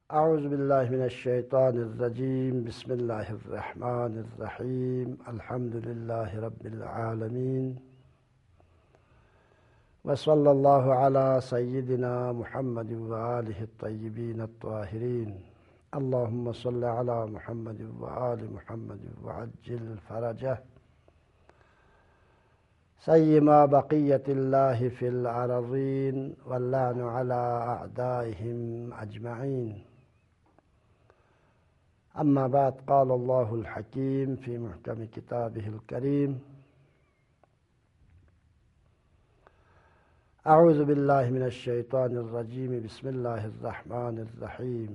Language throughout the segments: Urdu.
اعوذ باللہ من الشیطان الرجیم بسم اللہ الرحمن الرحیم الحمد للہ رب العالمین وصلی اللہ علی سیدنا محمد وآلہ الطیبین الطاہرین اللہم صل علی محمد وآل محمد وعجل فرجہ سیما بقیت اللہ فی الارضین واللعن علی اعدائہم اجمعین اما بعد قال اللہ الحکیم فی محکم کتابہ الکریم اعوذ باللہ من الشیطان الرجیم بسم اللہ الرحمن الرحیم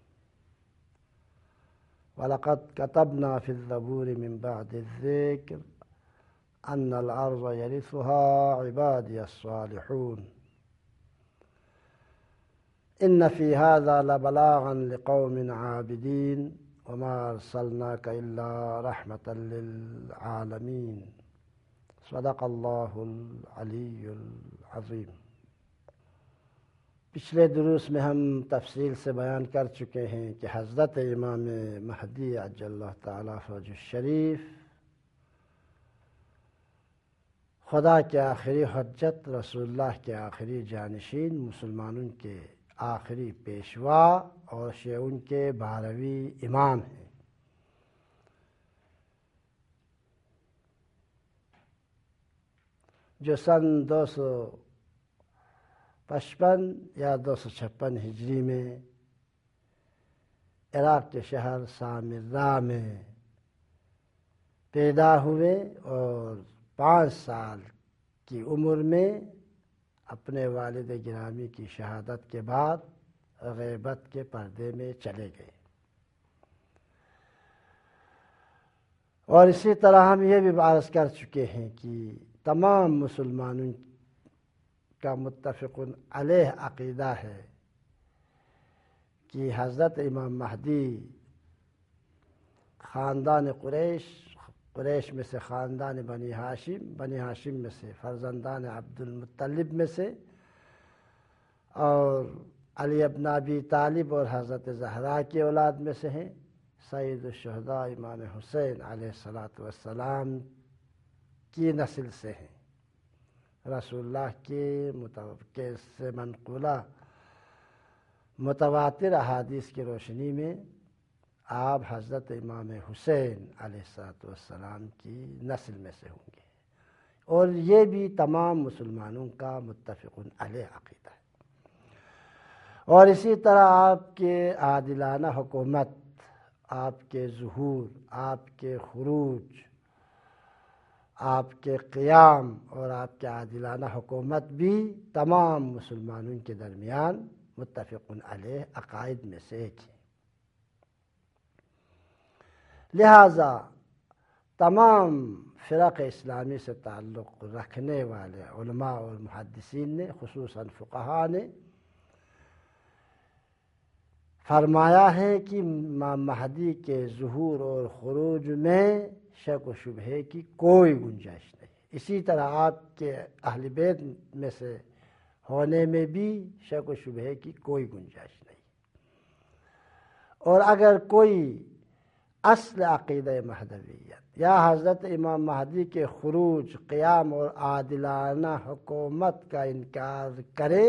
وَلَقَدْ كَتَبْنَا فِي الزَّبُورِ مِن بَعْدِ الذِّكْرِ أَنَّ الْأَرْضَ يَرِثُهَا عِبَادِيَ الصَّالِحُونَ إِنَّ فِي هَذَا لَبَلَاغًا لِقَوْمٍ عَابِدِينَ وَمَا أَرْسَلْنَاكَ إِلَّا رَحْمَةً لِلْعَالَمِينَ صدق اللہ العلی العظیم۔ پچھلے دروس میں ہم تفصیل سے بیان کر چکے ہیں کہ حضرت امام مہدی عجل اللہ تعالیٰ فرجہ الشریف خدا کے آخری حجت، رسول اللہ کے آخری جانشین، مسلمانوں کے آخری پیشوا اور شیعوں کے 12ویں امام ہیں۔ جو سن 255 یا 256 ہجری میں عراق کے شہر سامرا میں پیدا ہوئے اور 5 سال کی عمر میں اپنے والد گرامی کی شہادت کے بعد غیبت کے پردے میں چلے گئے۔ اور اسی طرح ہم یہ بھی عرض کر چکے ہیں کہ تمام مسلمانوں کا متفق علیہ عقیدہ ہے کہ حضرت امام مہدی خاندان قریش میں سے خاندان بنی ہاشم میں سے فرزندان عبد المطلب میں سے اور علی ابن ابی طالب اور حضرت زہرا کی اولاد میں سے ہیں، سید الشہداء امام حسین علیہ السلام کی نسل سے ہیں۔ رسول اللہ کے سے منقولہ متواتر احادیث کی روشنی میں آپ حضرت امام حسین علیہ السلام کی نسل میں سے ہوں گے، اور یہ بھی تمام مسلمانوں کا متفق علیہ عقیدہ ہے۔ اور اسی طرح آپ کے عادلانہ حکومت، آپ کے ظہور، آپ کے خروج، آپ کے قیام اور آپ کے عادلانہ حکومت بھی تمام مسلمانوں کے درمیان متفق علیہ عقائد میں سے ایک ہے۔ لہذا تمام فرق اسلامی سے تعلق رکھنے والے علماء اور محدثین نے، خصوصاً فقہاء نے فرمایا ہے کہ امام مہدی کے ظہور اور خروج میں شک و شبہے کی کوئی گنجائش نہیں۔ اسی طرح آپ کے اہل بیت میں سے ہونے میں بھی شک و شبہے کی کوئی گنجائش نہیں۔ اور اگر کوئی اصل عقیدہ مہدویت یا حضرت امام مہدی کے خروج، قیام اور عادلانہ حکومت کا انکار کرے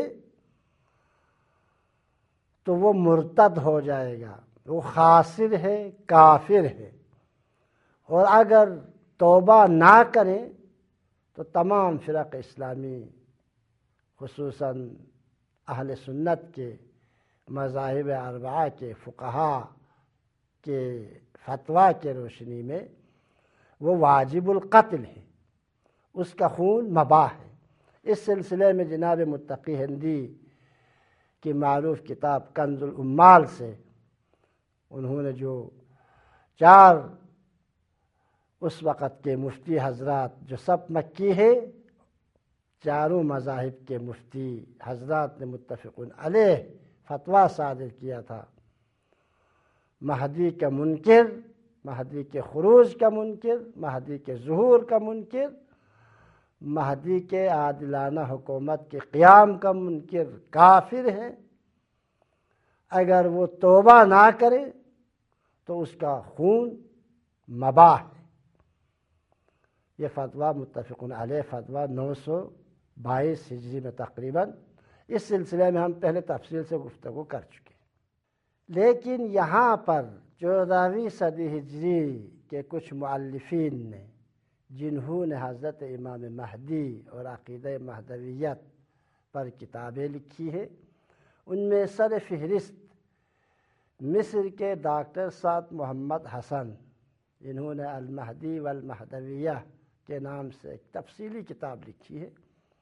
تو وہ مرتد ہو جائے گا، وہ خاسر ہے، کافر ہے۔ اور اگر توبہ نہ کریں تو تمام فرق اسلامی، خصوصاً اہل سنت کے مذاہب اربعہ کے فقہاء کے فتویٰ کے روشنی میں وہ واجب القتل ہے، اس کا خون مباح ہے۔ اس سلسلے میں جناب متقی ہندی کی معروف کتاب کنز العمال سے انہوں نے جو 4 اس وقت کے مفتی حضرات، جو سب مکی ہے، 4 مذاہب کے مفتی حضرات نے متفق علیہ فتویٰ صادر کیا تھا، مہدی کا منکر، مہدی کے خروج کا منکر، مہدی کے ظہور کا منکر، مہدی کے عادلانہ حکومت کے قیام کا منکر کافر ہے۔ اگر وہ توبہ نہ کرے تو اس کا خون مباح ہے۔ یہ فتویٰ متفق علیہ فتویٰ 922 ہجری میں تقریباً۔ اس سلسلے میں ہم پہلے تفصیل سے گفتگو کر چکے، لیکن یہاں پر 14ویں صدی ہجری کے کچھ مؤلفین نے، جنہوں نے حضرت امام مہدی اور عقیدہ مہدویت پر کتابیں لکھی ہیں، ان میں سر فہرست مصر کے ڈاکٹر سعد محمد حسن، جنہوں نے المہدی والمہدویہ کے نام سے ایک تفصیلی کتاب لکھی ہے،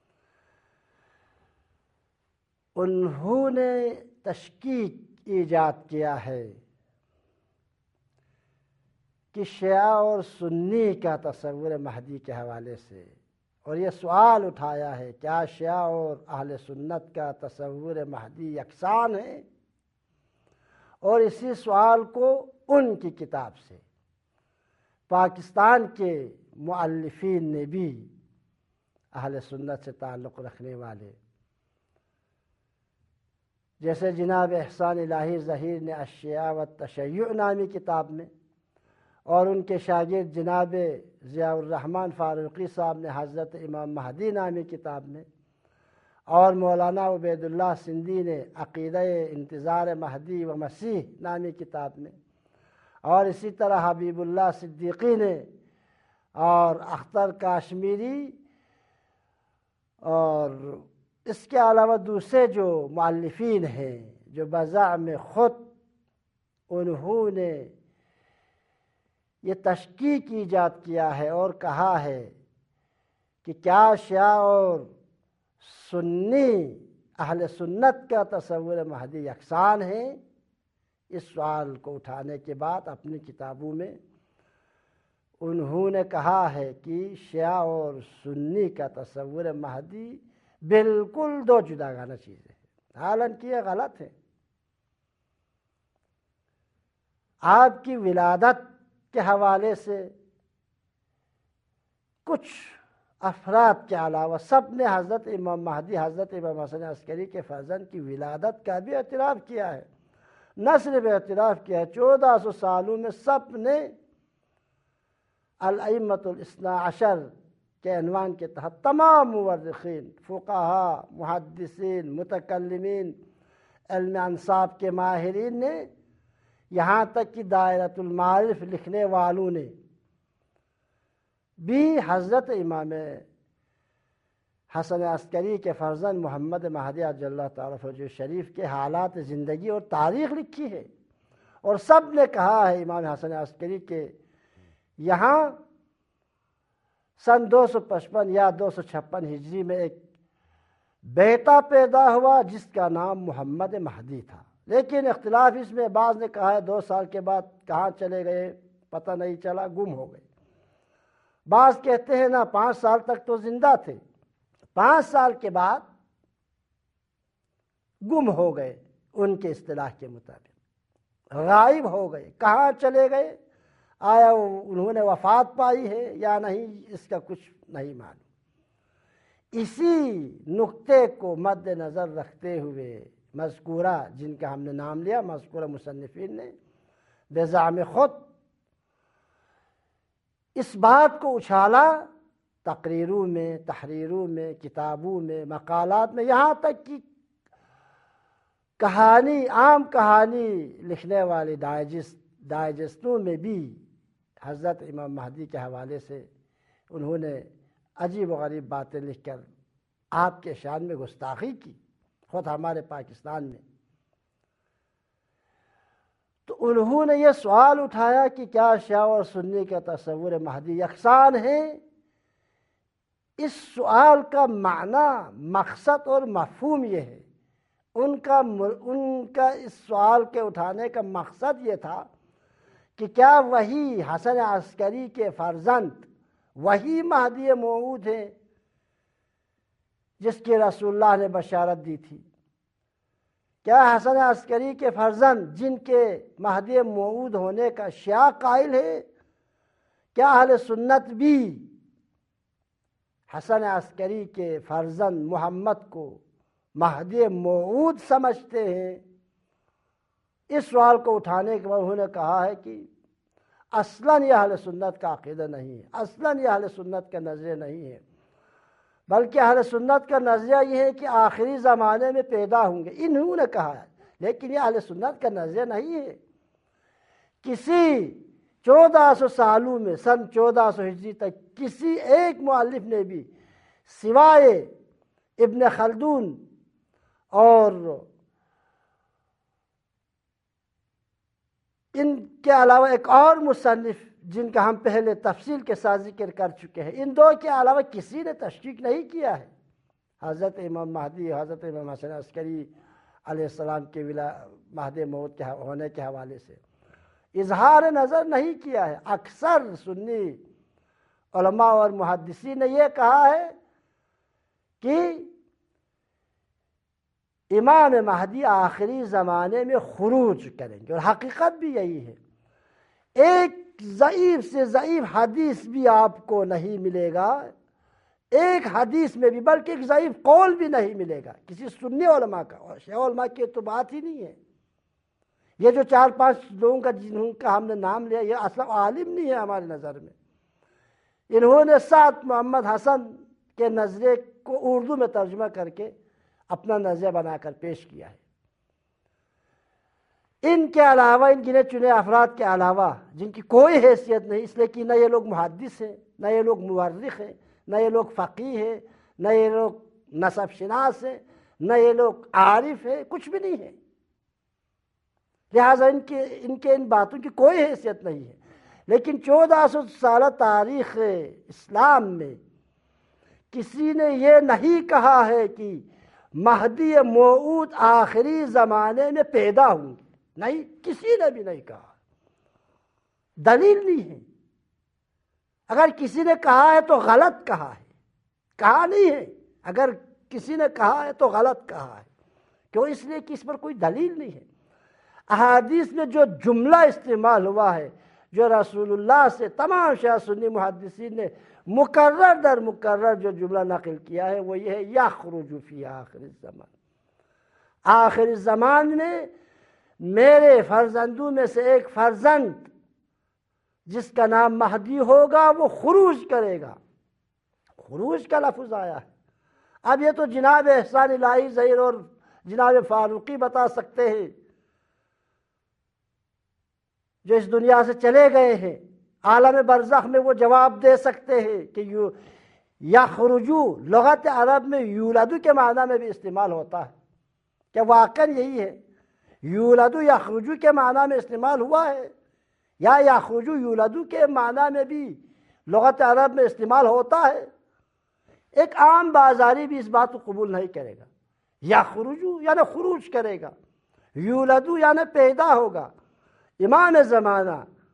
انہوں نے تشکیک ایجاد کیا ہے کہ شیعہ اور سنی کا تصور مہدی کے حوالے سے، اور یہ سوال اٹھایا ہے کیا شیعہ اور اہل سنت کا تصور مہدی یکساں ہے، اور اسی سوال کو ان کی کتاب سے پاکستان کے مؤلفین نے بھی، اہل سنت سے تعلق رکھنے والے، جیسے جناب احسان الہی ظہیر نے الشیعہ والتشیع نامی کتاب میں، اور ان کے شاگرد جناب ضیاء الرحمن فاروقی صاحب نے حضرت امام مہدی نامی کتاب میں، اور مولانا عبید اللہ سندھی نے عقیدہ انتظار مہدی و مسیح نامی کتاب میں، اور اسی طرح حبیب اللہ صدیقی نے، اور اختر کاشمیری، اور اس کے علاوہ دوسرے جو مؤلفین ہیں جو بزعم خود انہوں نے یہ تشکیک ایجاد کیا ہے اور کہا ہے کہ کیا شیعہ اور سنی اہل سنت کا تصور مہدی یکساں ہے، اس سوال کو اٹھانے کے بعد اپنی کتابوں میں انہوں نے کہا ہے کہ شیعہ اور سنی کا تصور مہدی بالکل دو جداگانہ چیزیں ہیں، حالانکہ یہ غلط ہے۔ آپ کی ولادت کے حوالے سے کچھ افراد کے علاوہ سب نے حضرت امام مہدی، حضرت امام حسن عسکری کے فرزند کی ولادت کا بھی اعتراف کیا ہے، نہ صرف اعتراف کیا ہے، 1400 سالوں میں سب نے الائمۃ الاثنا عشر کے عنوان کے تحت تمام مورخین، فقہاء، محدثین، متکلمین، علم انصاب کے ماہرین نے، یہاں تک کہ دائرۃ المعارف لکھنے والوں نے بھی حضرت امام حسن عسکری کے فرزند محمد مہدی عجل اللہ تعالیٰ فرجہ شریف کے حالات زندگی اور تاریخ لکھی ہے، اور سب نے کہا ہے امام حسن عسکری کے یہاں سن 255 یا 256 ہجری میں ایک بیٹا پیدا ہوا جس کا نام محمد مہدی تھا، لیکن اختلاف اس میں، بعض نے کہا ہے 2 سال کے بعد کہاں چلے گئے پتہ نہیں چلا، گم ہو گئے، بعض کہتے ہیں نا 5 سال تک تو زندہ تھے، 5 سال کے بعد گم ہو گئے، ان کے اصطلاح کے مطابق غائب ہو گئے، کہاں چلے گئے، آیا انہوں نے وفات پائی ہے یا نہیں، اس کا کچھ نہیں معلوم۔ اسی نقطے کو مد نظر رکھتے ہوئے مذکورہ، جن کا ہم نے نام لیا، مذکورہ مصنفین نے بزعم خود اس بات کو اچھالا، تقریروں میں، تحریروں میں، کتابوں میں، مقالات میں، یہاں تک کہ کہانی، عام کہانی لکھنے والے ڈائجسٹوں میں بھی حضرت امام مہدی کے حوالے سے انہوں نے عجیب و غریب باتیں لکھ کر آپ کے شان میں گستاخی کی، خود ہمارے پاکستان میں۔ تو انہوں نے یہ سوال اٹھایا کہ کیا شیعہ اور سنی کا تصور مہدی یکساں ہے؟ اس سوال کا معنی، مقصد اور مفہوم یہ ہے، ان کا اس سوال کے اٹھانے کا مقصد یہ تھا کہ کیا وہی حسن عسکری کے فرزند وہی مہدی موعود ہے جس کی رسول اللہ نے بشارت دی تھی؟ کیا حسن عسکری کے فرزند جن کے مہدی موعود ہونے کا شیعہ قائل ہے، کیا اہل سنت بھی حسن عسکری کے فرزند محمد کو مہدی موعود سمجھتے ہیں؟ اس سوال کو اٹھانے کے بعد انہوں نے کہا ہے کہ اصلاً یہ اہل سنت کا عقیدہ نہیں ہے، اصلاً یہ اہل سنت کا نظریہ نہیں ہے، بلکہ اہل سنت کا نظریہ یہ ہے کہ آخری زمانے میں پیدا ہوں گے، انہوں نے کہا ہے، لیکن یہ اہل سنت کا نظریہ نہیں ہے۔ کسی 1400 سالوں میں سن 1400 ہجری تک کسی ایک مؤلف نے بھی سوائے ابن خلدون اور ان کے علاوہ ایک اور مصنف جن کا ہم پہلے تفصیل کے ساتھ ذکر کر چکے ہیں، ان دو کے علاوہ کسی نے تشکیک نہیں کیا ہے حضرت امام مہدی، حضرت امام حسن عسکری علیہ السلام کے مہدی موعود کے ہونے کے حوالے سے اظہار نظر نہیں کیا ہے۔ اکثر سنی علماء اور محدثین نے یہ کہا ہے کہ امام مہدی آخری زمانے میں خروج کریں گے، اور حقیقت بھی یہی ہے۔ ایک ضعیف سے ضعیف حدیث بھی آپ کو نہیں ملے گا، ایک حدیث میں بھی، بلکہ ایک ضعیف قول بھی نہیں ملے گا کسی سنی علماء کا، اور شیعہ علماء کی تو بات ہی نہیں ہے۔ یہ جو 4-5 لوگوں کا جنہوں کا ہم نے نام لیا، یہ اصلا عالم نہیں ہے ہماری نظر میں۔ انہوں نے سعد محمد حسن کے نظریے کو اردو میں ترجمہ کر کے اپنا نظریہ بنا کر پیش کیا ہے۔ ان کے علاوہ، ان گنے چنے افراد کے علاوہ جن کی کوئی حیثیت نہیں، اس لیے کہ نہ یہ لوگ محدث ہیں، نہ یہ لوگ مورخ ہیں، نہ یہ لوگ فقیہ ہیں، نہ یہ لوگ نسب شناس ہیں، نہ یہ لوگ عارف ہیں، کچھ بھی نہیں ہے، لہٰذا ان باتوں کی کوئی حیثیت نہیں ہے۔ لیکن 1400 سالہ تاریخ اسلام میں کسی نے یہ نہیں کہا ہے کہ مہدی موعود آخری زمانے میں پیدا ہوں گے، نہیں، کسی نے بھی نہیں کہا، دلیل نہیں ہے۔ اگر کسی نے کہا ہے تو غلط کہا ہے، کہا نہیں ہے۔ اگر کسی نے کہا ہے تو غلط کہا ہے، کیوں؟ اس لیے کہ اس پر کوئی دلیل نہیں ہے۔ احادیث میں جو جملہ استعمال ہوا ہے، جو رسول اللہ سے تمام شیعہ سنی محدثین نے مکرر در مکرر جو جملہ نقل کیا ہے، وہ یہ ہے یخرج فی آخر الزمان، آخر الزمان میں میرے فرزندوں میں سے ایک فرزند جس کا نام مہدی ہوگا وہ خروج کرے گا۔ خروج کا لفظ آیا ہے۔ اب یہ تو جناب احسان الہی ظہیر اور جناب فاروقی بتا سکتے ہیں جو اس دنیا سے چلے گئے ہیں، عالم برزخ میں وہ جواب دے سکتے ہیں کہ یخرجو لغت عرب میں یولدو کے معنی میں بھی استعمال ہوتا ہے، کیا واقعا یہی ہے؟ یولدو یخرجو کے معنی میں استعمال ہوا ہے، یا یخرجو یولدو کے معنی میں بھی لغت عرب میں استعمال ہوتا ہے؟ ایک عام بازاری بھی اس بات کو قبول نہیں کرے گا۔ یخرجو یعنی خروج کرے گا، یولدو یعنی پیدا ہوگا۔ امام زمانہ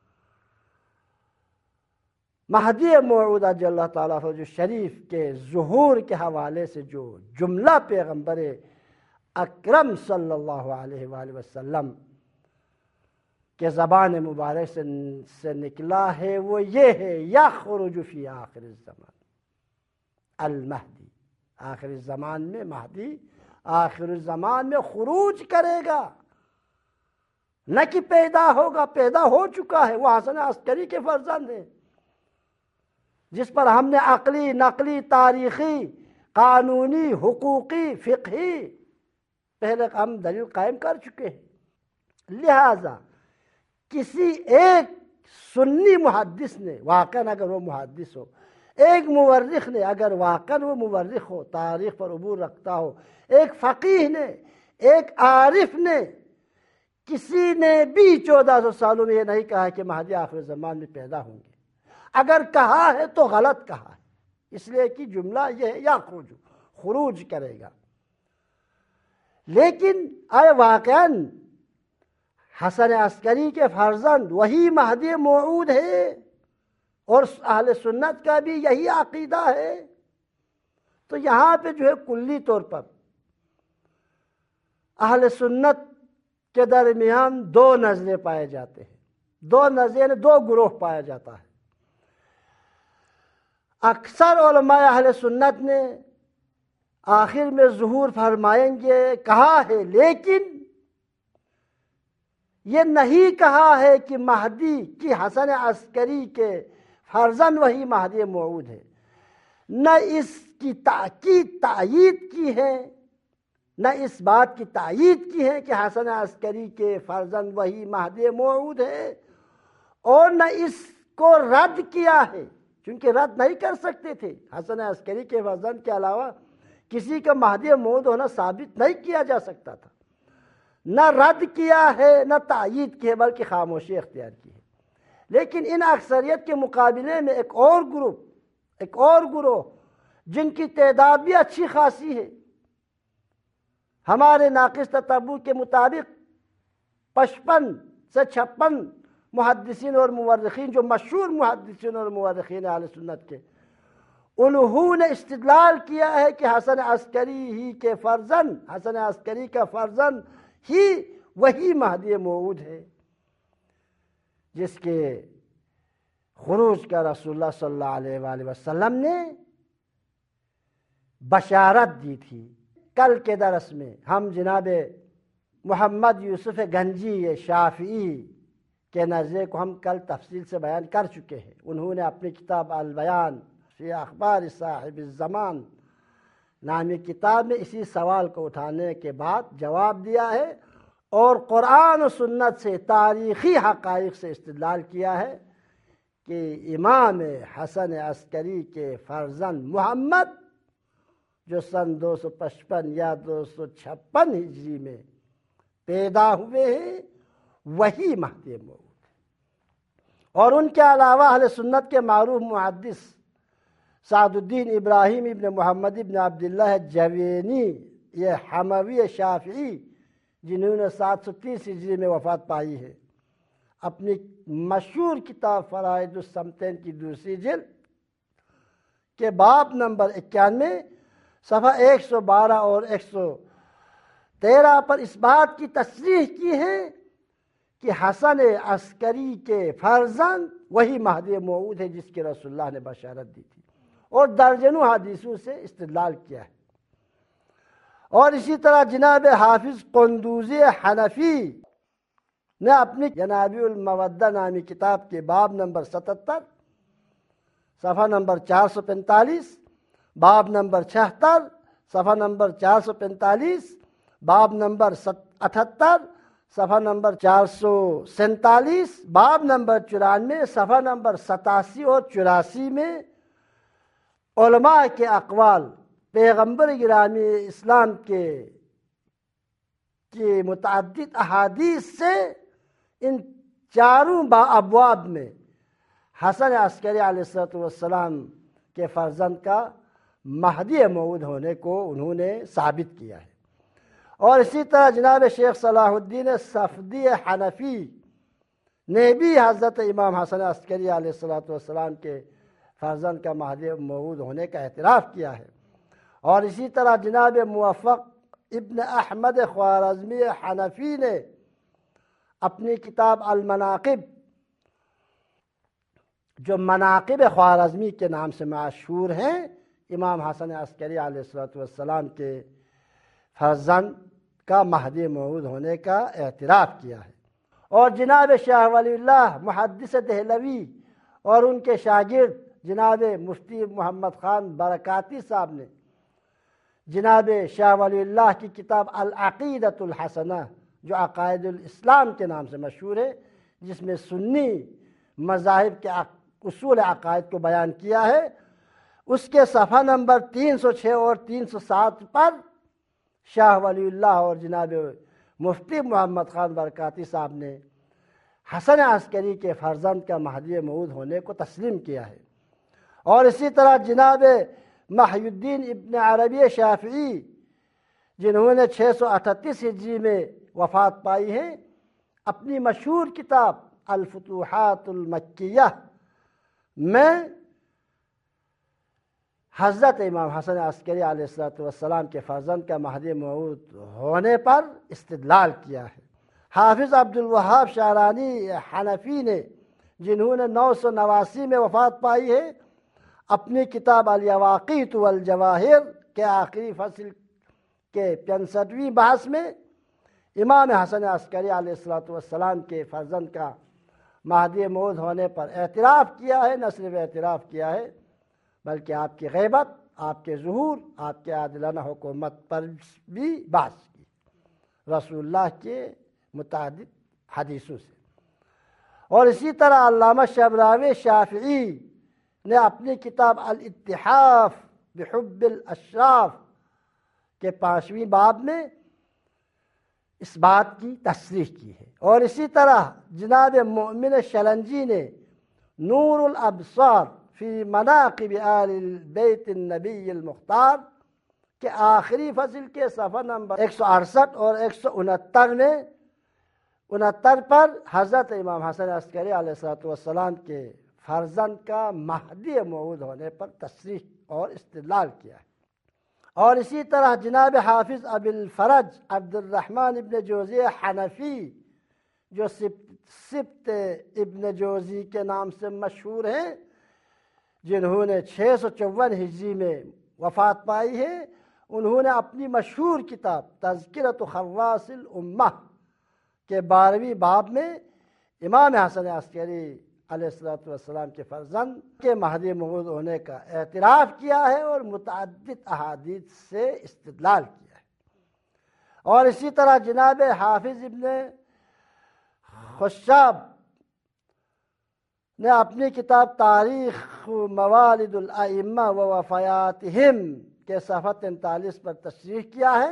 مہدی موعود عجل اللہ تعالیٰ فضلہ شریف کے ظہور کے حوالے سے جو جملہ پیغمبر اکرم صلی اللہ علیہ وآلہ وسلم کے زبان مبارک سے نکلا ہے، وہ یہ ہے یخرج فی آخر الزمان المہدی، آخر الزمان میں مہدی آخر الزمان میں خروج کرے گا، نہ کہ پیدا ہوگا، پیدا ہو چکا ہے، وہ حسن عسکری کے فرزند ہیں جس پر ہم نے عقلی، نقلی، تاریخی، قانونی، حقوقی، فقہی پہلے ہم دلیل قائم کر چکے ہیں۔ لہذا کسی ایک سنی محدث نے، واقعاً اگر وہ محدث ہو، ایک مورخ نے اگر واقعاً وہ مورخ ہو، تاریخ پر عبور رکھتا ہو، ایک فقیہ نے، ایک عارف نے، کسی نے بھی 1400 سالوں میں یہ نہیں کہا کہ مہدی آخر زمان میں پیدا ہوں گے۔ اگر کہا ہے تو غلط کہا ہے، اس لیے کہ جملہ یہ ہے یخرج، خروج کرے گا۔ لیکن آئے واقعاً حسن عسکری کے فرزند وہی مہدی موعود ہے، اور اہل سنت کا بھی یہی عقیدہ ہے، تو یہاں پہ جو ہے کلی طور پر اہل سنت کے درمیان دو نظریں پائے جاتے ہیں، دو نظریں، دو گروہ پایا جاتا ہے۔ اکثر علماء اہل سنت نے آخر میں ظہور فرمائیں گے کہا ہے، لیکن یہ نہیں کہا ہے کہ مہدی کی حسن عسکری کے فرزند وہی مہدی موعود ہے، نہ اس کی تائید کی ہے، نہ اس بات کی تائید کی ہے کہ حسن عسکری کے فرزند وہی مہدی موعود ہے، اور نہ اس کو رد کیا ہے، چونکہ رد نہیں کر سکتے تھے۔ حسن عسکری کے فرزند کے علاوہ کسی کا مہدی موعود ہونا ثابت نہیں کیا جا سکتا تھا، نہ رد کیا ہے نہ تائید کی ہے، بلکہ خاموشی اختیار کی ہے۔ لیکن ان اکثریت کے مقابلے میں ایک اور گروہ جن کی تعداد بھی اچھی خاصی ہے، ہمارے ناقص تتبع کے مطابق 55 سے 56 محدثین اور مورخین، جو مشہور محدثین اور مورخین اہل سنت کے، انہوں نے استدلال کیا ہے کہ حسن عسکری کا فرزند ہی وہی مہدی موعود ہے جس کے خروج کا رسول اللہ صلی اللہ علیہ وآلہ وسلم نے بشارت دی تھی۔ کل کے درس میں ہم جناب محمد یوسف گنجی شافعی کے نظریے کو ہم کل تفصیل سے بیان کر چکے ہیں۔ انہوں نے اپنی کتاب البیان فی اخبار صاحب الزمان نامی کتاب میں اسی سوال کو اٹھانے کے بعد جواب دیا ہے، اور قرآن و سنت سے تاریخی حقائق سے استدلال کیا ہے کہ امام حسن عسکری کے فرزند محمد جو سن 255 یا 256 ہجری میں پیدا ہوئے ہیں، وہی مہدی موعود ہے۔ اور ان کے علاوہ اہل سنت کے معروف محدث سعد الدین ابراہیم ابن محمد ابن عبداللہ جوینی، یہ حموی شافعی جنہوں نے 730 ہجری میں وفات پائی ہے، اپنی مشہور کتاب فرائض الصمتین کی دوسری جلد کے باب نمبر 91 صفحہ 112 اور 113 پر اس بات کی تصریح کی ہے کہ حسن عسکری کے فرزند وہی مہدی موعود ہے جس کی رسول اللہ نے بشارت دی تھی، اور درجنوں حدیثوں سے استدلال کیا ہے۔ اور اسی طرح جناب حافظ قندوزی حنفی نے اپنی جنابی المودہ نامی کتاب کے باب نمبر 77 صفحہ نمبر 445، باب نمبر 76 صفحہ نمبر 445، باب نمبر 78 صفحہ نمبر 447، باب نمبر 94 صفحہ نمبر 87 اور 84 میں علماء کے اقوال، پیغمبر گرامی اسلام کے متعدد احادیث سے ان چاروں ابواب میں حسن عسکری علیہ السلام کے فرزند کا مہدی موعود ہونے کو انہوں نے ثابت کیا ہے۔ اور اسی طرح جناب شیخ صلاح الدین صفدی حنفی نے بھی حضرت امام حسن عسکری علیہ السلام کے فرزند کا مہدی موعود ہونے کا اعتراف کیا ہے۔ اور اسی طرح جناب موفق ابن احمد خوارزمی حنفی نے اپنی کتاب المناقب، جو مناقب خوارزمی کے نام سے مشہور ہیں، امام حسن عسکری علیہ السلام کے فرزند کا مہدی موعود ہونے کا اعتراف کیا ہے۔ اور جناب شاہ ولی اللہ محدث دہلوی اور ان کے شاگرد جناب مفتی محمد خان برکاتی صاحب نے جناب شاہ ولی اللہ کی کتاب العقیدۃ الحسنہ، جو عقائد الاسلام کے نام سے مشہور ہے، جس میں سنی مذاہب کے اصول عقائد کو بیان کیا ہے، اس کے صفحہ نمبر 306 اور 307 پر شاہ ولی اللہ اور جناب مفتی محمد خان برکاتی صاحب نے حسن عسکری کے فرزند کا مہدی موعود ہونے کو تسلیم کیا ہے۔ اور اسی طرح جناب محی الدین ابن عربی شافعی، جنہوں نے 638 ہجری میں وفات پائی ہے، اپنی مشہور کتاب الفتوحات المکیہ میں حضرت امام حسن عسکری علیہ السلام کے فرزند کا مہدی موعود ہونے پر استدلال کیا ہے۔ حافظ عبد الوہاب شعرانی حنفی نے، جنہوں نے 989 میں وفات پائی ہے، اپنی کتاب الیواقیت والجواہر کے آخری فصل کے 65ویں بحث میں امام حسن عسکری علیہ الصلوۃ والسلام کے فرزند کا مہدی موعود ہونے پر اعتراف کیا ہے، نہ صرف اعتراف کیا ہے بلکہ آپ کی غیبت، آپ کے ظہور، آپ کے عادلانہ حکومت پر بھی بحث کی رسول اللہ کے متعدد حدیثوں سے۔ اور اسی طرح علامہ شبراوی شافعی نے اپنی کتاب الاتحاف بحب الاشراف کے 5ویں باب میں اس بات کی تصریح کی ہے۔ اور اسی طرح جناب مؤمن شلنجی نے نور الابصار فی مناقب آل بیت النبی المختار کے آخری فصل کے صفحہ نمبر 168 اور 169 میں 69 پر حضرت امام حسن عسکری علیہ السلام کے فرزند کا مہدی موعود ہونے پر تصریح اور استدلال کیا ہے۔ اور اسی طرح جناب حافظ ابی الفرج عبد الرحمن ابن جوزی حنفی، جو سبت ابن جوزی کے نام سے مشہور ہیں، جنہوں نے 654 ہجری میں وفات پائی ہے، انہوں نے اپنی مشہور کتاب تذکرۃ خواص الامہ کے 12ویں باب میں امام حسن عسکری علیہ السلام کے فرزند کے مہدی موعود ہونے کا اعتراف کیا ہے اور متعدد احادیث سے استدلال کیا ہے۔ اور اسی طرح جناب حافظ ابن خشاب نے اپنی کتاب تاریخ موالد الائمہ و وفیاتہم کے صفحہ 43 پر تشریح کیا ہے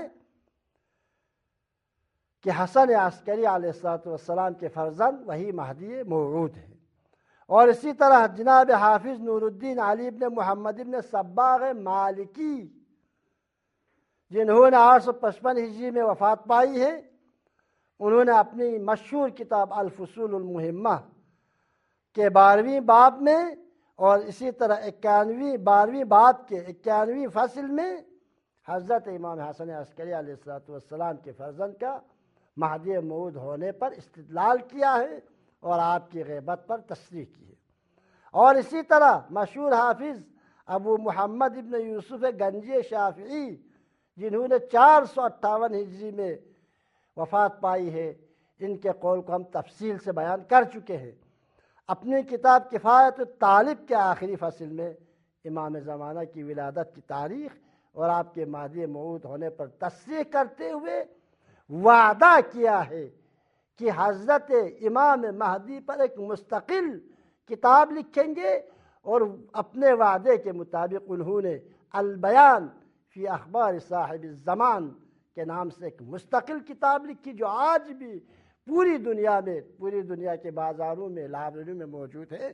کہ حسن عسکری علیہ السلام کے فرزند وہی مہدی موعود ہیں۔ اور اسی طرح جناب حافظ نور الدین علی ابن محمد ابن صباغ مالکی، جنہوں نے 855 ہجری میں وفات پائی ہے، انہوں نے اپنی مشہور کتاب الفصول المہمہ کے 12ویں باب میں اور اسی طرح 12ویں باب کے 91ویں فصل میں حضرت امام حسن عسکری علیہ السلام کے فرزند کا مہدی موعود ہونے پر استدلال کیا ہے اور آپ کی غیبت پر تصریح کی ہے۔ اور اسی طرح مشہور حافظ ابو محمد ابن یوسف گنجی شافعی، جنہوں نے 458 ہجری میں وفات پائی ہے، ان کے قول کو ہم تفصیل سے بیان کر چکے ہیں، اپنی کتاب کفایت الطالب کے آخری فصل میں امام زمانہ کی ولادت کی تاریخ اور آپ کے مہدی موعود ہونے پر تصریح کرتے ہوئے وعدہ کیا ہے کہ حضرت امام مہدی پر ایک مستقل کتاب لکھیں گے، اور اپنے وعدے کے مطابق انہوں نے البیان فی اخبار صاحب الزمان کے نام سے ایک مستقل کتاب لکھی، جو آج بھی پوری دنیا کے بازاروں میں، لائبریریوں میں موجود ہے۔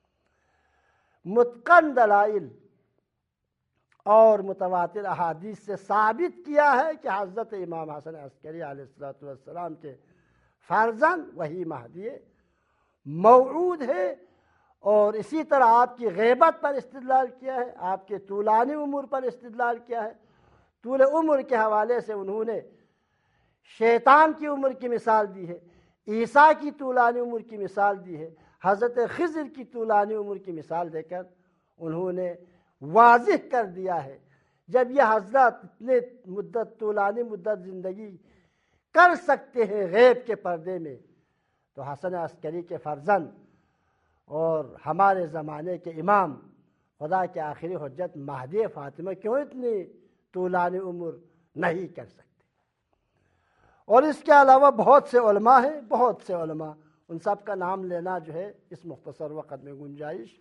متقن دلائل اور متواتر احادیث سے ثابت کیا ہے کہ حضرت امام حسن عسکری علیہ السلام کے فرزند وہی مہدی موعود ہے۔ اور اسی طرح آپ کی غیبت پر استدلال کیا ہے، آپ کے طولانی عمر پر استدلال کیا ہے۔ طول عمر کے حوالے سے انہوں نے شیطان کی عمر کی مثال دی ہے، عیسیٰ کی طولانی عمر کی مثال دی ہے، حضرت خضر کی طولانی عمر کی مثال دے کر انہوں نے واضح کر دیا ہے جب یہ حضرات اتنے طولانی مدت زندگی کر سکتے ہیں غیب کے پردے میں، تو حسن عسکری کے فرزند اور ہمارے زمانے کے امام، خدا کے آخری حجت مہدی فاطمہ کیوں اتنی طولانی عمر نہیں کر سکتے؟ اور اس کے علاوہ بہت سے علماء ہیں، بہت سے علماء، ان سب کا نام لینا جو ہے اس مختصر وقت میں گنجائش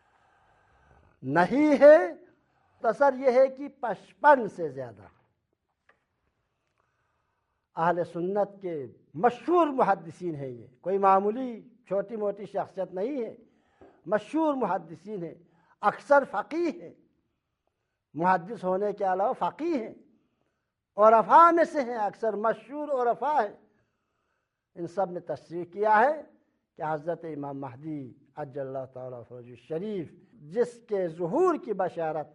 نہیں ہے۔ مختصر یہ ہے کہ 55 سے زیادہ اہل سنت کے مشہور محدثین ہیں، یہ کوئی معمولی چھوٹی موٹی شخصیت نہیں ہے، مشہور محدثین ہیں، اکثر فقیہ ہیں، محدث ہونے کے علاوہ فقیہ ہیں، عرفاء میں سے ہیں، اکثر مشہور عرفاء ہیں۔ ان سب نے تصریح کیا ہے کہ حضرت امام مہدی عجل اللہ تعالیٰ فرجہ الشریف، جس کے ظہور کی بشارت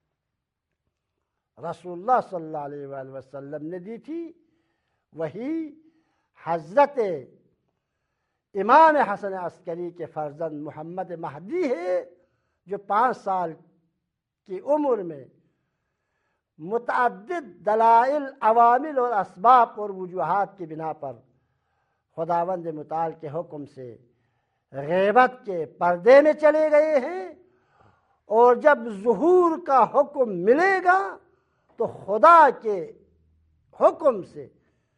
رسول اللہ صلی اللہ علیہ وآلہ وسلم نے دی تھی، وہی حضرت امام حسن عسکری کے فرزند محمد مہدی ہے، جو 5 سال کی عمر میں متعدد دلائل، عوامل اور اسباب اور وجوہات کی بنا پر خداوند متعال کے حکم سے غیبت کے پردے میں چلے گئے ہیں، اور جب ظہور کا حکم ملے گا تو خدا کے حکم سے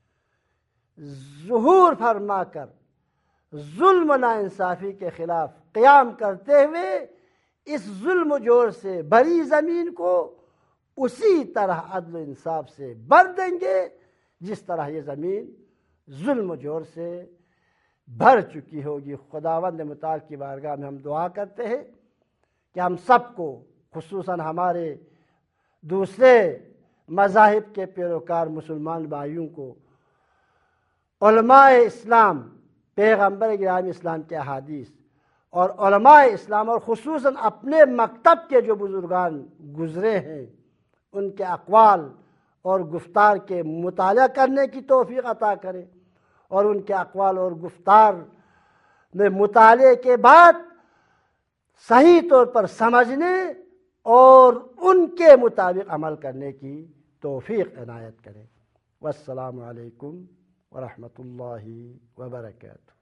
ظہور فرما کر ظلم و ناانصافی کے خلاف قیام کرتے ہوئے اس ظلم و جور سے بری زمین کو اسی طرح عدل و انصاف سے بھر دیں گے جس طرح یہ زمین ظلم و جور سے بھر چکی ہوگی۔ خداوند متعال کی بارگاہ میں ہم دعا کرتے ہیں کہ ہم سب کو، خصوصاً ہمارے دوسرے مذاہب کے پیروکار مسلمان بھائیوں کو، علماء اسلام، پیغمبر گرامی اسلام کے احادیث اور علماء اسلام، اور خصوصاً اپنے مکتب کے جو بزرگان گزرے ہیں، ان کے اقوال اور گفتار کے مطالعہ کرنے کی توفیق عطا کرے، اور ان کے اقوال اور گفتار میں مطالعے کے بعد صحیح طور پر سمجھنے اور ان کے مطابق عمل کرنے کی توفیق عنایت کرے۔ والسلام علیکم ورحمۃ اللہ وبرکاتہ۔